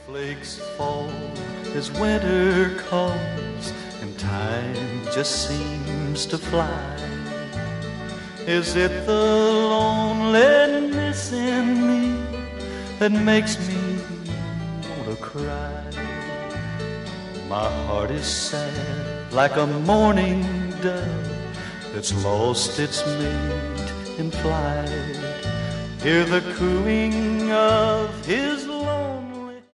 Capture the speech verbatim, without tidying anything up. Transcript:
Flakes fall as winter comes and time just seems to fly. Is it the loneliness in me that makes me want to cry? My heart is sad like a mourning dove that's lost its mate in flight. Hear the cooing of his